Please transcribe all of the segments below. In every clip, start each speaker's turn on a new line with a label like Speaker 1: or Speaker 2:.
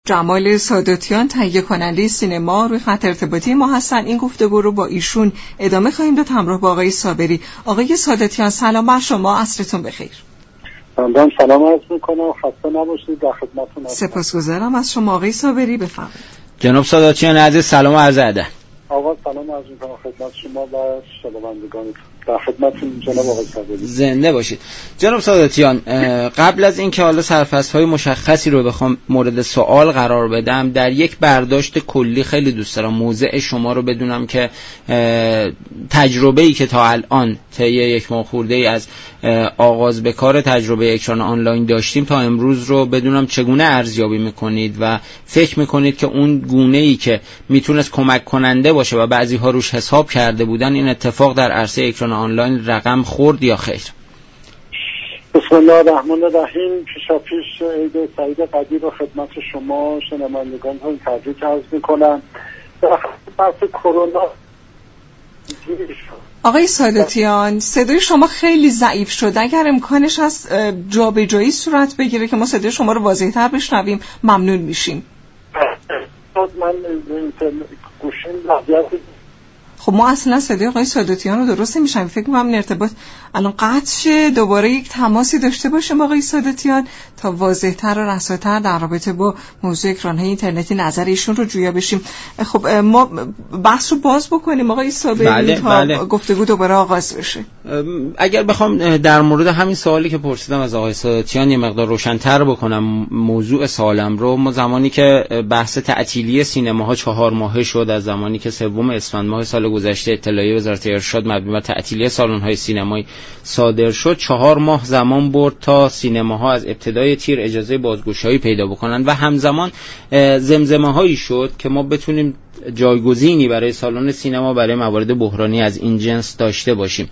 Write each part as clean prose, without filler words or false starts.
Speaker 1: جمال ساداتیان تهیه کننده سینما روی خط ارتباطی ما هستن. این گفتگو رو با ایشون ادامه خواهیم داد همراه با آقای صابری. آقای ساداتیان سلام بر شما، عصرتون بخیر.
Speaker 2: من سلام عرض میکنم، خسته نباشید، در خدمتتون هستم.
Speaker 1: سپاسگزارم از شما. آقای صابری بفرمایید.
Speaker 3: جناب ساداتیان عزیز سلام و عرض ادب.
Speaker 2: آقا سلام عرض میکنم خدمت شما و شنوندگانتون. در خدمتتون جناب آقای صابری.
Speaker 3: زنده باشید. جناب ساداتیان، قبل از اینکه حالا سرفصل‌های مشخصی رو بخوام مورد سوال قرار بدم، در یک برداشت کلی خیلی دوست دارم موضع شما رو بدونم که تجربه‌ای که تا الان طی یک ماه خورده‌ای از آغاز به کار تجربه اکران آنلاین داشتیم تا امروز رو بدونم چگونه ارزیابی میکنید و فکر میکنید که اون گونه‌ای که میتونست کمک کننده باشه و بعضی‌ها روش حساب کرده بودن این اتفاق در عرصه اکران آنلاین رقم خورد یا خیر؟
Speaker 2: بسم الله الرحمن الرحیم. پیش عید سعید قدیر رو خدمت شما شنوندگانتون تبریک عرض میکنم. بحث کرونا
Speaker 1: آقای ساداتیان صدای شما خیلی ضعیف شد، اگر امکانش از جابجایی صورت بگیره که ما صدای شما رو واضح‌تر بشنویم ممنون میشیم.
Speaker 2: من گوشیم وضعیت
Speaker 1: خب ما اصلا صدای آقای ساداتیان رو درست نمیشم. فکر می‌کنم این ارتباط الان قطع شه، دوباره یک تماسی داشته باشیم با آقای ساداتیان تا واضح‌تر و رساتر در رابطه با موضوع اکران‌های اینترنتی نظر ایشون رو جویا بشیم. خب ما بحث رو باز بکنیم آقای صابری تا گفتگو دوباره آغاز بشه.
Speaker 3: اگر بخوام در مورد همین سوالی که پرسیدم از آقای ساداتیان یه مقدار روشن‌تر بکنم موضوع سوالم رو، ما زمانی که بحث تعطیلی سینماها 4 ماهه شد، از زمانی که 3 اسفند ماه سال گذشته اطلاعیه وزارت ارشاد مبنی بر تعطیلی سالن‌های سینمایی صادر شد، 4 ماه زمان برد تا سینماها از ابتدای تیر اجازه بازگشایی پیدا بکنن و همزمان زمزمه‌هایی شد که ما بتونیم جایگزینی برای سالن سینما برای موارد بحرانی از این جنس داشته باشیم.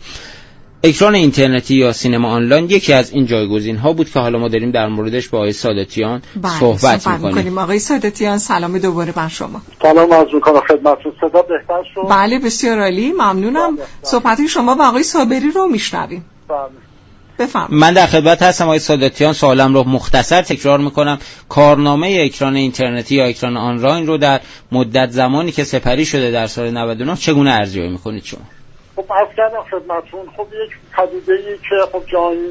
Speaker 3: اکران اینترنتی یا سینما آنلاین یکی از این جایگزین‌ها بود که حالا ما داریم در موردش با آقای ساداتیان صحبت می‌کنیم.
Speaker 1: آقای ساداتیان سلام دوباره بر شما.
Speaker 2: سلام عرض می‌کنم خدمتتون. صدا بهتر شد؟
Speaker 1: بله بسیار عالی، ممنونم. صحبت شما و آقای صابری رو میشنویم. بفرمایید.
Speaker 3: من در خدمت هستم آقای ساداتیان. سوالم رو مختصر تکرار می‌کنم. کارنامه اکران اینترنتی یا اکران آنلاین رو در مدت زمانی که سپری شده در سال 99 چگونه ارزیابی می‌کنید شما؟
Speaker 2: خب عرض کردم خدمتتون، خب یک پدیده‌ای که خب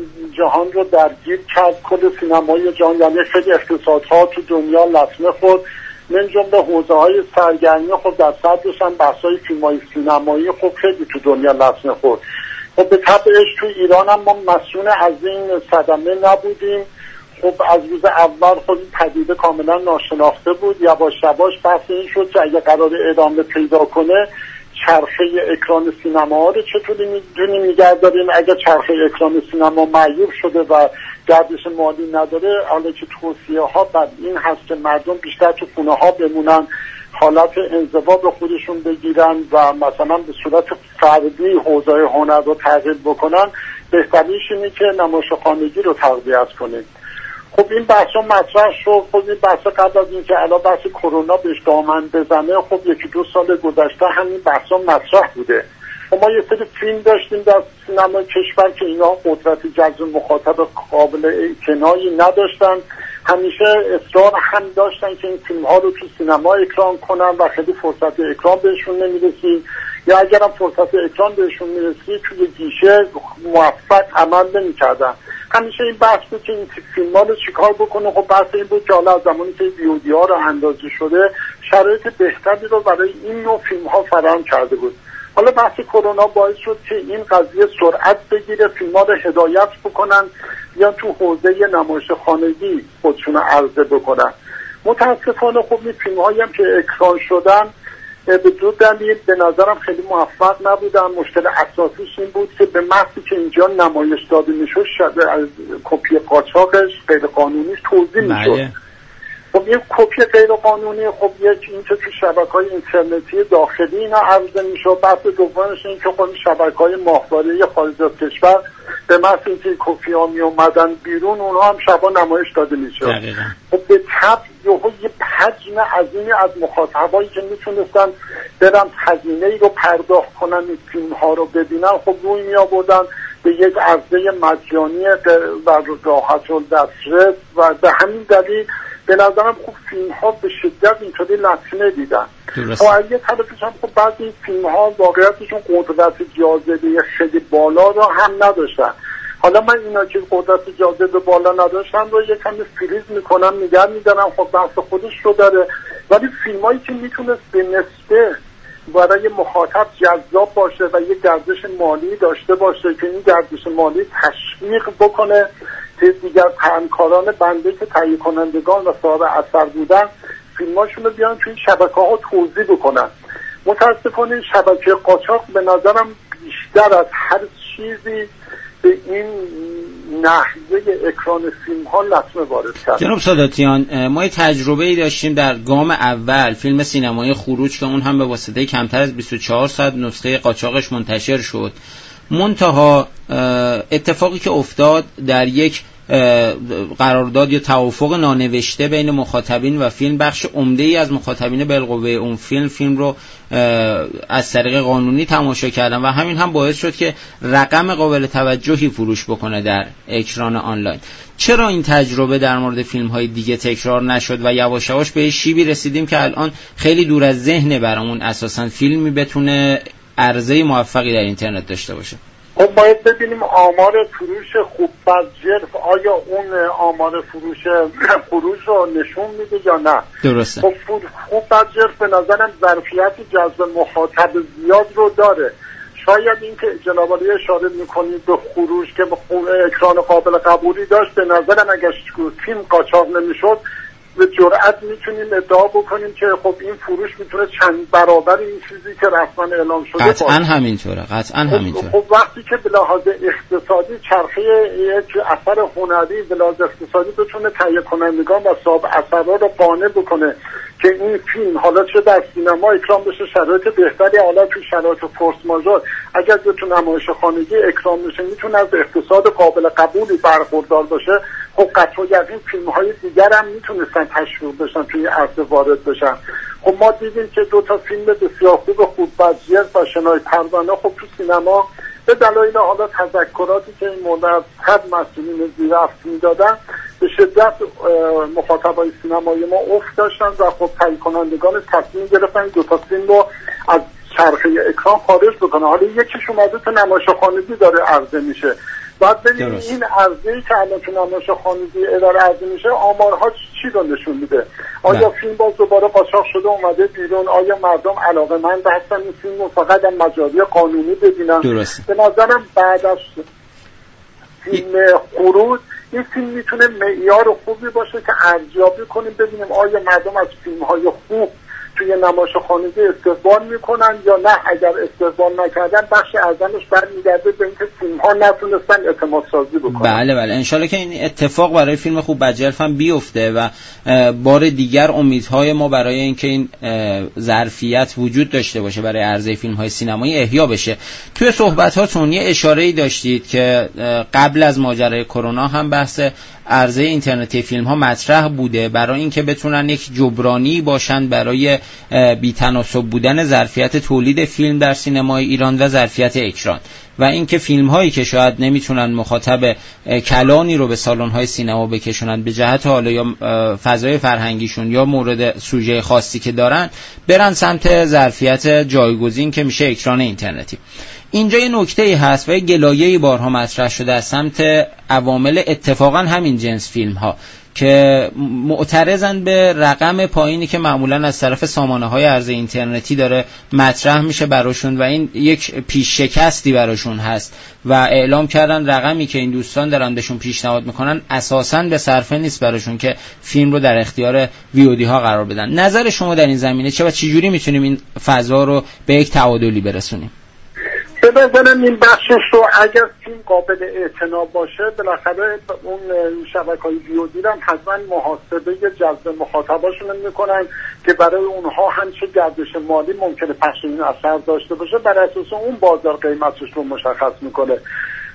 Speaker 2: جهان رو درگیر کرد، کل سینمای جهان، یعنی خیلی اقتصادها تو دنیا لطمه خورد، من جمله حوزه‌های سرگرمی خب در صدرش هم بحث‌های فیلم‌های سینمایی خب خیلی تو دنیا لطمه خورد. خب به طبعش تو ایران هم ما مسئول از این صدمه نبودیم. خب از روز اول خب این پدیده کاملا ناشناخته بود. یواش یواش بحث این شد که اگه قرار ادامه پیدا کنه چرخه اکران سینما رو چطوری میدونیم نگهداریم. اگر چرخه اکران سینما معیوب شده و گردش مالی نداره، حالا که توصیه ها بر این هست که مردم بیشتر تو خونه ها بمونن، حالت انزوا به خودشون بگیرن و مثلا به صورت فردی حوزه هنر رو تغییر بکنن، بهترینش اینه که نمایشخانگی رو تقویت کنیم. خب این بحثا مطرح شد. خب این بحث قبل از اینکه الان بحث کرونا بهش دامن بزنه، خب 1-2 سال گذشته همین بحثا مطرح بوده. خب ما یه سری فیلم داشتیم در سینما کشور که اینا قدرت جذب مخاطب قابل اعتنایی نداشتن، همیشه اصرار هم داشتن که این فیلم ها رو تو سینما اکران کنن و خیلی فرصت اکران بهشون نمیرسید، یا اگرم فرصت اکران بهشون میرسید توی گیشه موفق عمل نمی‌کردن. همیشه این بحث بود که این فیلم ها رو چیکار بکنه. خب بحث این بود که حالا از زمانی که VOD ها رو اندازه شده شرایط بهتری رو برای این نوع فیلم ها فراهم کرده بود. حالا بحث کرونا باعث شد که این قضیه سرعت بگیره، فیلم ها رو هدایت بکنن یا تو حوزه نمایشخانگی خودشون رو عرضه بکنن. متاسفانه خب این فیلم هایی هم که اکران شدن به 2 دلیل به نظرم خیلی موفق نبودن. مشکل اساسیش این بود که به محضی که اینجا نمایش داده میشد از کپی قاچاقش غیر قانونیش توضیح میشد. خب این کپی غیر قانونی خب یک این که تو شبکه‌های اینترنتی داخلی اینا عرضه میشد. بحث دومش این که خب شبکه‌های ماهواره‌ای خارج از کشور به محض اینکه کپی ها می اومدن بیرون اونها هم شبا نمایش داده میشد. خب به طبع یه حجم عظیمی از مخاطبایی که میتونستن برن هزینه‌ای رو پرداخت کنن این فیلم ها رو ببینن، خب روی می آوردن به یک عرضه مجانی و راحت الدسترس و به همین دلیل به نظرم خوب فیلم ها به شدت اینطوری لطمه دیدن.
Speaker 3: درست.
Speaker 2: و یه طرفش هم خب بعضی این فیلم ها واقعیتشون قدرت جاذبه خیلی بالا رو هم نداشتن. حالا من اینا که قدرت جاذبه بالا نداشتن رو یه کمی فریز میکنم نگه میدارم، خب بحث خودش رو داره، ولی فیلم هایی که میتونست به نسبه برای مخاطب جذاب باشه و یه گردش مالی داشته باشه که این گردش مالی تشویق بکنه که دیگر همکاران بنده که تهیه کنندگان و صاحب اثر بودن فیلماشون رو بیان توی شبکه‌ها توزیع بکنن. متاسفانه شبکه قاچاق به نظرم بیشتر از هر چیزی به این نحوه اکران فیلم ها لطمه وارد کرد.
Speaker 3: جناب ساداتیان، ما یه تجربه‌ای داشتیم در گام اول، فیلم سینمایی خروج که اون هم به واسطه کمتر از 24 ساعت نسخه قاچاقش منتشر شد. منتها اتفاقی که افتاد در یک قرارداد یا توافق نانوشته بین مخاطبین و فیلم، بخش عمده‌ای از مخاطبین بالقوه اون فیلم رو از طریق قانونی تماشا کردن و همین هم باعث شد که رقم قابل توجهی فروش بکنه در اکران آنلاین. چرا این تجربه در مورد فیلم‌های دیگه تکرار نشد و یواش یواش به شیبی رسیدیم که الان خیلی دور از ذهن برامون اساساً فیلمی بتونه عرضه موفقی در اینترنت داشته باشه؟
Speaker 2: خب باید ببینیم آمار فروش خوب بجرف آیا اون آمار فروش رو نشون میده یا نه.
Speaker 3: درسته.
Speaker 2: خب خوب بجرف به نظرم ظرفیت جذب مخاطب زیاد رو داره. شاید این که جناب عالی اشاره میکنید به خروج که اکران قابل قبولی داشت، به نظرم اگر فیلم قاچاق نمیشد به جرئت میتونیم ادعا بکنیم که خب این فروش میتونه چند برابر این چیزی که رسما اعلام شده باشه.
Speaker 3: قطعاً همینطوره.
Speaker 2: خب وقتی که به لحاظ اقتصادی چرخه یک اثر هنری به لحاظ اقتصادی بتونه تهیه کنندگان و صاحب اثرها رو قانع بکنه که این فیلم حالا چه در سینما اکرام بشه، شرایط بهتری، حالا تو شرایط فورس ماژور اگر تو نمایش خانگی اکرام بشه میتونه از اقتصاد قابل قبولی برخوردار باشه. خب قطعا یقین فیلم‌های دیگر هم میتونستن تشویق بشن توی عرضه وارد بشن. خب ما دیدیم که 2 تا فیلم بسیار خوب بجرف و شنای پروانه خب تو سینما به دلایل حالا تذکراتی که این مورد از مسئولین زیرفت میدادن به شدت مخاطبای سینمایی ما افت داشتن و خب تهیه کنندگان تصمیم گرفتن 2 تا فیلم رو از چرخه اکران خارج بکنه. حالا یکیش اومده تو نمایش خانگی داره عرضه میشه. بعد ببینیم این عرضه‌ای که الان تو نمایش خانگی اداره عرضه میشه آمارها چی رو نشون میده؟ آیا فیلم باز دوباره قاچاق شده اومده بیرون؟ آیا مردم علاقه‌مند هستن این فیلم رو فقط از مجاری قانونی ببینن؟ به نظرم بعد از فیلم خروج این فیلم میتونه معیار خوبی باشه که ارزیابی کنیم ببینیم آیا مردم از فیلم‌های خوب توی نمایش خانگی استقبال میکنن یا نه. اگر استقبال نکردن بخش اعظمش برمیگرده به اینکه فیلم‌ها نتونستن اعتماد سازی بکنن.
Speaker 3: بله انشالله که این اتفاق برای فیلم خوب بجرف هم بیفته و بار دیگر امیدهای ما برای اینکه این ظرفیت وجود داشته باشه برای عرضه فیلم‌های سینمایی احیا بشه. توی صحبتاتون یه اشاره‌ای داشتید که قبل از ماجرای کرونا هم بحث عرضه اینترنتی فیلم ها مطرح بوده برای اینکه بتونن یک جبرانی باشن برای بی‌تناسب بودن ظرفیت تولید فیلم در سینمای ایران و ظرفیت اکران و اینکه فیلم هایی که شاید نمیتونن مخاطب کلانی رو به سالن های سینما بکشونن به جهت حالا یا فضای فرهنگیشون یا مورد سوژه خاصی که دارن برن سمت ظرفیت جایگزین که میشه اکران اینترنتی. اینجا یه نکته‌ای هست و یه گلایه‌ای بارها مطرح شده از سمت عوامل اتفاقا همین جنس فیلم‌ها که معترضن به رقم پایینی که معمولاً از طرف سامانه‌های ارز اینترنتی داره مطرح میشه براشون و این یک پیش شکستی براشون هست و اعلام کردن رقمی که این دوستان دارن بهشون پیشنهاد میکنن اساساً به صرفه نیست براشون که فیلم رو در اختیار ویودی ها قرار بدن. نظر شما در این زمینه چه و چجوری میتونیم این فضا رو به یک تعادلی برسونیم؟
Speaker 2: به نظرم این بخشش رو اگر فیلم قابل اعتنا باشه بالاخره اون شبکه‌های ویودی هم حتما محاسبه جذب مخاطباشون میکنن که برای اونها هم چه گردش مالی ممکنه پخش این اثر داشته باشه، بر اساس اون بازار قیمتش رو مشخص میکنه.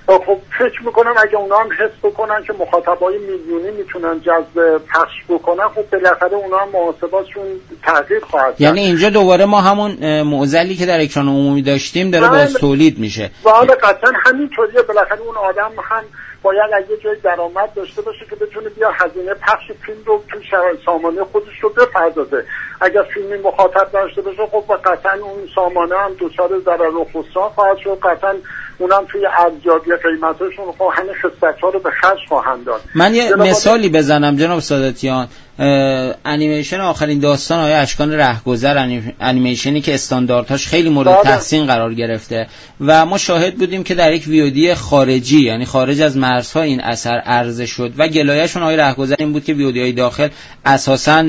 Speaker 2: خب فکر میکنم اگه اونا هم حس بکنن که مخاطبای میلیونی میتونن جذب پخش بکنن، خب بالاخره اونا هم محاسباتشون تغییر خواهد.
Speaker 3: یعنی اینجا دوباره ما همون معضلی که در اکران عمومی داشتیم داره باز تولید میشه.
Speaker 2: والا قطعا همینطوریه، بالاخره اون آدم هم باید اگه جای درآمد داشته باشه که بتونه بیا هزینه پخش فیلم رو تو سامانه خودش رو بپردازه. اگر فیلمی مخاطب داشته باشه خب قطعا اون سامانه هم دچار ضرر و خسران خواهد شد، قطعا اونم توی ارزیابی قیمتاشون خب همین خسارت‌ها رو به خرج خواهند داد.
Speaker 3: من یه مثالی بزنم جناب ساداتیان. انیمیشن آخرین داستان آقای اشکان رهگذر، انیمیشنی که استانداردهاش خیلی مورد تحسین قرار گرفته و ما شاهد بودیم که در یک ویودی خارجی، یعنی خارج از مرزها این اثر عرضه شد و گلایه‌شون آقای رهگذر این بود که ویودی‌های داخل اساساً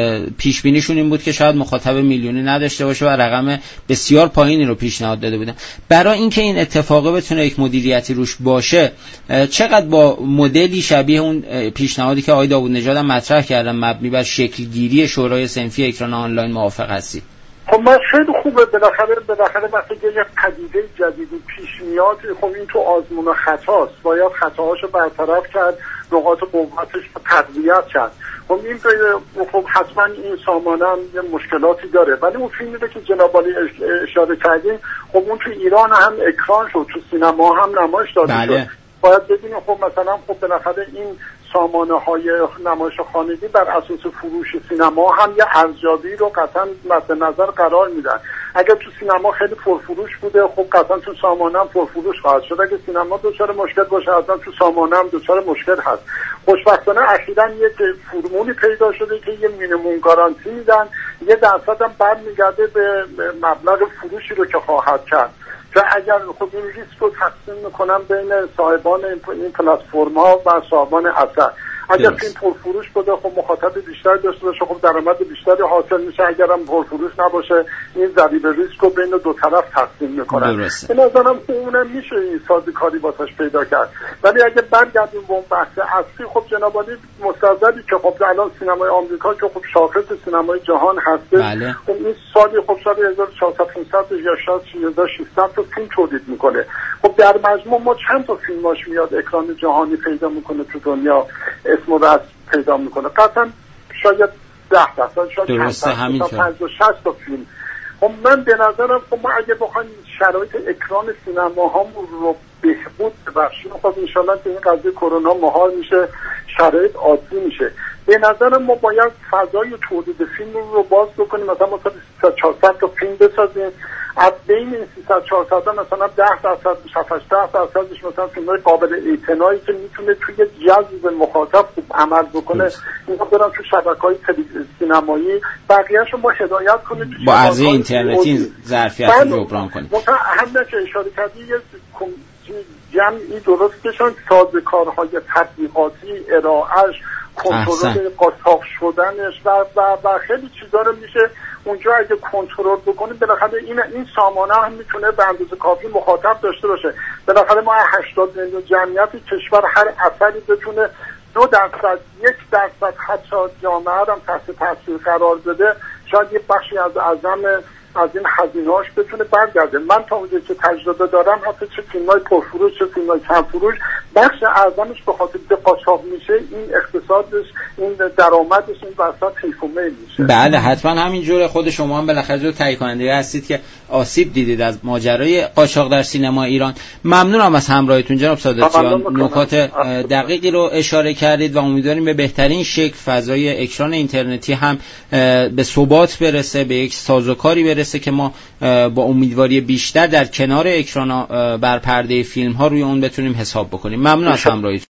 Speaker 3: پیش بینیشون این بود که شاید مخاطب میلیونی نداشته باشه و رقم بسیار پایینی رو پیشنهاد داده بودن. برای اینکه این اتفاق بتونه یک مدیریتی روش باشه، چقدر با مدلی شبیه اون پیشنهادی که آقای داوود نژاد مطرح کرد مبنی بر شکلگیری شورای صنفی اکران آنلاین موافق هستی؟
Speaker 2: خب من خیلی خوبه، بالاخره وقتی که یه پدیده جدیدی پیش میاد خب این تو آزمون و خطاست، باید خطاهاشو برطرف کرد، نقاط قوتش تقویت کرد. خب این خب حتما این سامانه هم یه مشکلاتی داره، ولی اون فیلمی رو که جناب عالی اشاره کردیم خب اون تو ایران هم اکران شد، تو سینما هم نمایش داده شد. باید ببینیم خب مثلا خب بالاخره این سامانه‌های نمایش خانگی بر اساس فروش سینما هم یه ارزیابی رو قطعا مد نظر قرار میدن. اگر تو سینما خیلی پرفروش بوده خب قطعا تو سامانه هم پرفروش خواهد شد. اگه سینما دچار مشکل باشه حتما تو سامانه هم دچار مشکل هست. خوشبختانه اخیراً یک فرمولی پیدا شده که یه مینیمم گارانتی میدن، یه درصد هم برمیگرده به مبلغ فروشی رو که خواهد کرد. که اگر خب این ریسک رو تقسیم میکنم بین صاحبان این پلتفرم‌ها و صاحبان اثر. اگر فیلم پرفروش بوده خب مخاطب بیشتر داشته باشه خب درآمد بیشتری حاصل میشه، اگرم پرفروش نباشه این ضریب ریسک رو بین دو طرف تقسیم میکنن. به نظرم اونم میشه این سازوکاری واسش پیدا کرد. ولی اگه برگردیم به اون بحث اصلی، خب جناب عالی مستظری که خب الان سینمای آمریکا که خب شاخص سینمای جهان هسته، خب این سالی خب شاید 1400 یا شاید 1600 تا فیلم تولید میکنه. خب در مجموع ما چند تا فیلماش میاد اکران جهانی پیدا میکنه تو دنیا، اسم و رسم پیدا میکنه، قطعا شاید 10%، شاید 50-60 تا فیلم. خب من به نظرم خب ما اگه بخوایم شرایط اکران سینما هامون رو بهبود ببخشیم خب انشالله که این قضیه کرونا مهار میشه، شرایط عادی میشه. به نظرم ما باید فضای تولید فیلم رو باز بکنیم، مثلا 300-400 تا فیلم بسازیم، از بین این 300-400 مثلا 10%-10%ش مثلا فیلم‌های قابل اعتنایی که میتونه توی جذب مخاطب خوب عمل بکنه اینا برن تو شبکه‌های سینمایی، بقیه‌اش رو ما هدایت کنیم
Speaker 3: با عرضه اینترنتی ظرفیت رو جبران کنیم.
Speaker 2: همین که اشاره کردی یه جمعی درست بشن، سازوکارهای تبلیغاتی، ارائه‌اش، کنترل قاچاق شدنش و خیلی چیزا رو میشه اونجا اگه کنترل بکنیم. بالاخره این سامانه هم میتونه به اندازه کافی مخاطب داشته باشه. بالاخره ما 80 میلیون جمعیت کشور هر اثری بتونه 2%، 1% حتی جامعه هم تحت تاثیر قرار بده، شاید یه بخشی از از این هزینه‌اش بتونه برگرده. من تا اونجایی که تجربه دارم حتی چه فیلم‌های پرفروش چه فیلم‌های کم فروش بخش اعظمش به خاطر قاچاق میشه، این اقتصادش، این درآمدش این وسط حیف و میل میشه.
Speaker 3: بله حتما همینجوره. خود شما هم بالاخره جو تهیه کننده هستید که آسیب دیدید از ماجرای قاچاق در سینما ایران. ممنونم از همراهیتون جناب ساداتیان، نکات دقیقی رو اشاره کردید و امیدواریم به بهترین شکل فضای اکران اینترنتی هم به ثبات برسه، به یک سازوکاری برسه که ما با امیدواری بیشتر در کنار اکران بر پرده فیلم ها روی اون بتونیم حساب بکنیم. ممنون از همراهیتون.